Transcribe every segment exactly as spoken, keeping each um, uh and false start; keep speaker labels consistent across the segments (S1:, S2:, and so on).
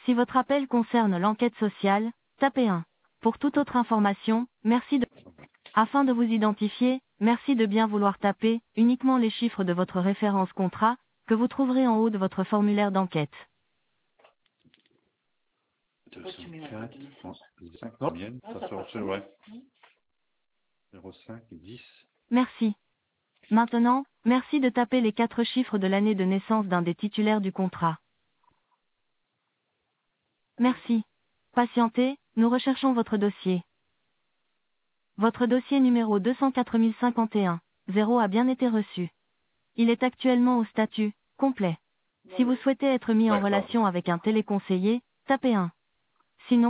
S1: Si votre appel concerne l'enquête sociale, tapez un. Pour toute autre information, merci de... Afin de vous identifier, merci de bien vouloir taper uniquement les chiffres de votre référence contrat, que vous trouverez en haut de votre formulaire d'enquête.
S2: deux cent quatre, cinq, non, bien, ça sort, c'est ouais. zéro cinq, dix.
S1: Merci. Maintenant, merci de taper les quatre chiffres de l'année de naissance d'un des titulaires du contrat. Merci. Patientez, nous recherchons votre dossier. Votre dossier numéro deux cent quatre mille cinquante et un, zéro a bien été reçu. Il est actuellement au statut complet. Si vous souhaitez être mis en relation avec un téléconseiller, tapez un. Sinon,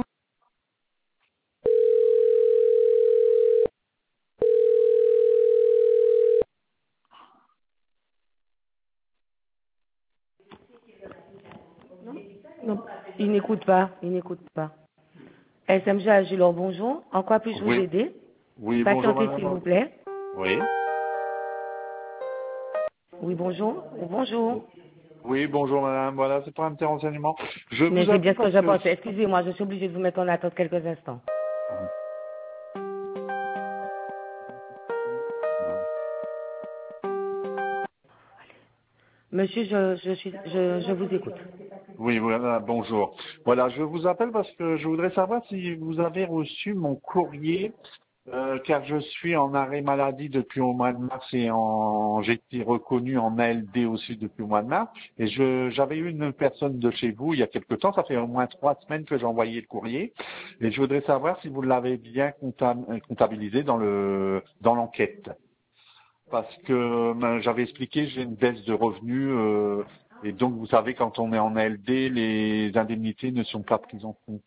S3: Non, il n'écoute pas, il n'écoute pas. S M G Agilor, bonjour. En quoi puis-je vous
S2: Oui,
S3: aider?
S2: oui, bonjour
S3: Patientez, s'il vous
S2: madame.
S3: plaît.
S2: Oui,
S3: Oui, bonjour. Bonjour.
S2: oui, bonjour madame, voilà, c'est pour un petit renseignement. Je
S3: Mais
S2: vous
S3: c'est bien
S2: appelle
S3: ce que
S2: parce
S3: je
S2: que...
S3: pensais. Excusez-moi, je suis obligée de vous mettre en attente quelques instants. Monsieur, je, je, suis, je, je vous écoute.
S2: Oui, voilà, bonjour. Voilà, je vous appelle parce que je voudrais savoir si vous avez reçu mon courrier, euh, car je suis en arrêt maladie depuis au mois de mars et en j'ai été reconnu en A L D aussi depuis le mois de mars. Et je j'avais eu une personne de chez vous il y a quelque temps, ça fait au moins trois semaines que j'ai envoyé le courrier. Et je voudrais savoir si vous l'avez bien compta- comptabilisé dans le dans l'enquête. Parce que ben, j'avais expliqué, j'ai une baisse de revenus euh, et donc vous savez quand on est en A L D, les indemnités ne sont pas prises en compte.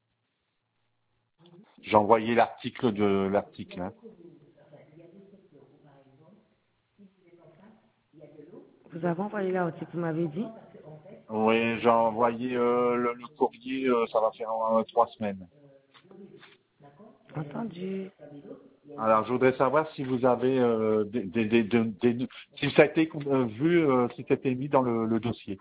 S2: J'ai envoyé l'article de l'article. Hein.
S3: Vous avez envoyé là aussi, vous m'avez dit?
S2: Oui, j'ai envoyé euh, le, le courrier, euh, ça va faire euh, trois semaines.
S3: Entendu.
S2: Alors je voudrais savoir si vous avez euh, des, des, des, des- des- si ça a été euh, vu, euh, si c'était mis dans le, le dossier.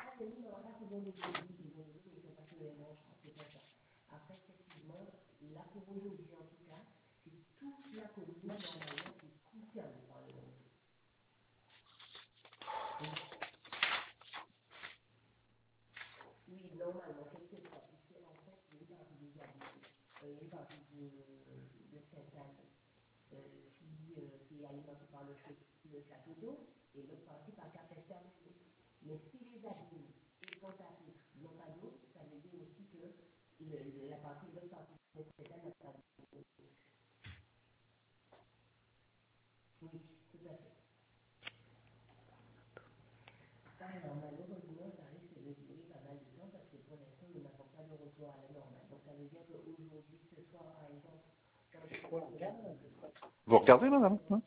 S2: Vous regardez madame? Hein?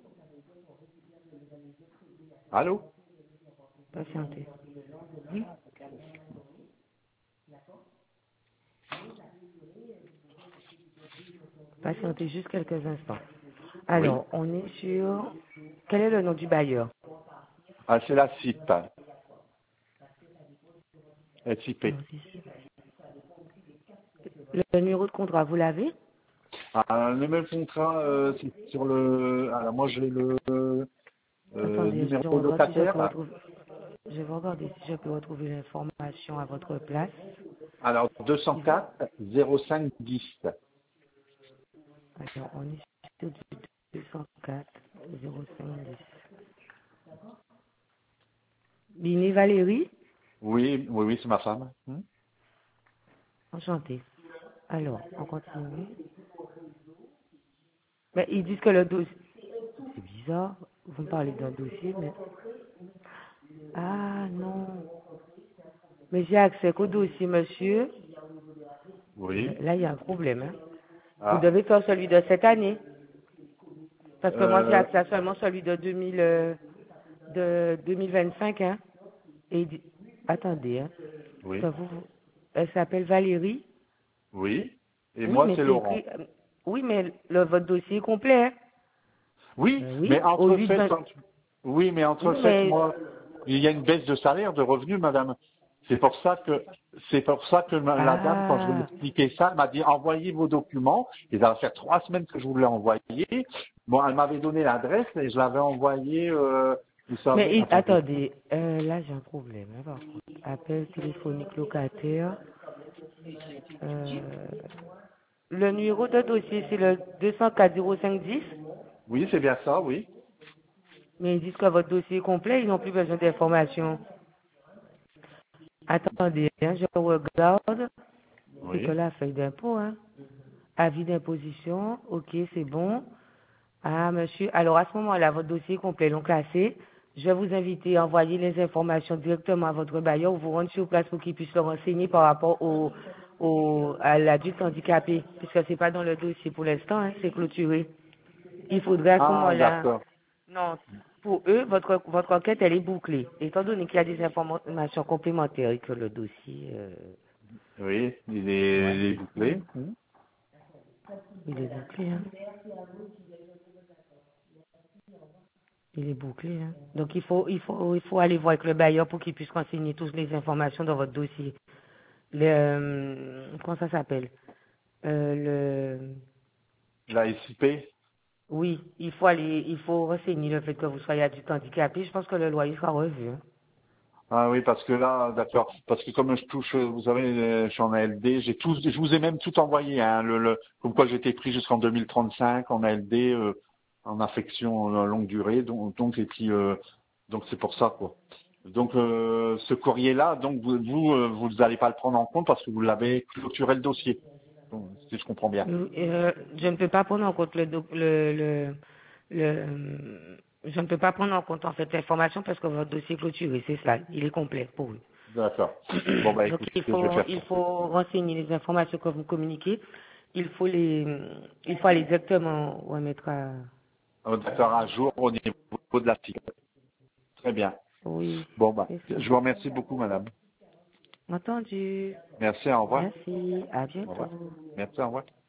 S2: Allô?
S3: Patientez. Patientez juste quelques instants.
S2: Oui.
S3: Alors, on est sur... Quel est le nom du bailleur?
S2: Ah, c'est la C I P. S I P.
S3: Non, c'est ici. Le, le numéro de contrat, vous l'avez?
S2: Ah, le même contrat, euh, c'est sur le. Alors moi j'ai le euh,
S3: Attendez, je
S2: numéro
S3: regarde si je peux
S2: locataire.
S3: retrouver... Je vais regarder si je peux retrouver l'information à votre place.
S2: Alors deux cent quatre zéro cinq dix.
S3: Alors, on est sur du deux cent quatre zéro cinq dix. Biné Valérie,
S2: Oui, oui, oui, c'est ma femme. Hmm.
S3: enchantée. Alors, on continue. Mais ils disent que le dossier... C'est bizarre, vous me parlez d'un dossier, mais... Ah, non. Mais j'ai accès qu'au dossier, monsieur.
S2: Oui.
S3: Là, il y a un problème, hein. Vous
S2: Ah.
S3: devez faire celui de cette année. Parce que moi, j'ai
S2: Euh,
S3: accès à seulement celui de deux mille, euh, de deux mille vingt-cinq, hein. Et il dit... Attendez, hein.
S2: oui.
S3: Ça vous... Elle s'appelle Valérie.
S2: Oui. Et
S3: Oui,
S2: moi
S3: mais
S2: c'est
S3: c'est
S2: Laurent.
S3: écrit... euh, Oui, mais le, votre dossier est complet, hein.
S2: Oui,
S3: Ben
S2: mais
S3: oui, au
S2: entre
S3: huit
S2: fait,
S3: vingt...
S2: quand... oui, mais entre
S3: Oui,
S2: fait,
S3: mais...
S2: moi, il y a une baisse de salaire, de revenus, madame. C'est pour ça que c'est pour ça que ma- la dame, quand je lui ai
S3: Ah,
S2: expliqué ça, elle m'a dit envoyez vos documents. Et ça va faire trois semaines que je vous l'ai envoyé. Bon, elle m'avait donné l'adresse et je l'avais envoyé. Euh, vous savez,
S3: mais il-
S2: attendez.
S3: attendez, euh, là j'ai un problème, hein, par contre. Appel téléphonique locataire. Euh, le numéro de dossier, c'est le deux cent quatre zéro cinq dix,
S2: Oui, c'est bien ça, oui.
S3: mais ils disent que votre dossier est complet, ils n'ont plus besoin d'informations. Attendez, hein, je regarde. C'est que
S2: Oui.
S3: la feuille d'impôt, hein. Avis d'imposition, ok, c'est bon. Ah, monsieur, alors à ce moment-là, votre dossier est complet, donc classé. Je vais vous inviter à envoyer les informations directement à votre bailleur ou vous rendre sur place pour qu'il puisse le renseigner par rapport au, au, à l'adulte handicapé, puisque c'est pas dans le dossier pour l'instant, hein, c'est clôturé. Il faudrait à ce
S2: Ah,
S3: moment-là,
S2: d'accord.
S3: non, pour eux, votre, votre enquête, elle est bouclée. Étant donné qu'il y a des informations complémentaires et que le dossier, euh,
S2: Oui, il est,
S3: ouais,
S2: il est
S3: c'est ça,
S2: bouclé.
S3: hein. Il est bouclé, hein. Il est bouclé, hein. Donc il faut, il faut, il faut aller voir avec le bailleur pour qu'il puisse renseigner toutes les informations dans votre dossier. Le, euh, comment ça s'appelle? Euh, le,
S2: La S I P.
S3: oui, il faut aller, il faut renseigner le fait que vous soyez adulte handicapé. Je pense que le loyer sera revu, hein.
S2: Ah oui, parce que là, d'accord, parce que comme je touche, euh, vous savez, euh, je suis en A L D, j'ai tout, je vous ai même tout envoyé, hein, le, le, comme quoi j'étais pris jusqu'en deux mille trente-cinq en A L D, euh, en affection euh, longue durée, donc, donc et puis, euh, donc c'est pour ça quoi. Donc euh, ce courrier-là, donc vous, vous, euh, vous n'allez pas le prendre en compte parce que vous l'avez clôturé le dossier, donc, si je comprends bien.
S3: Euh, je ne peux pas prendre en compte le, doc- le, le, le, euh, je ne peux pas prendre en compte en fait l'information parce que votre dossier est clôturé, c'est ça, il est complet pour vous.
S2: D'accord. Bon bah
S3: Donc
S2: écoutez,
S3: il
S2: je vais
S3: faut,
S2: faire
S3: il
S2: ça.
S3: faut renseigner les informations que vous communiquez. Il faut les, il faut aller directement remettre à,
S2: Oh, d'accord, un jour au niveau de la fiche. Très bien.
S3: oui,
S2: Bon bah,
S3: c'est ça.
S2: je vous remercie beaucoup, madame.
S3: Entendu.
S2: Merci, au revoir.
S3: Merci. À
S2: Au revoir.
S3: bientôt.
S2: Merci, au revoir.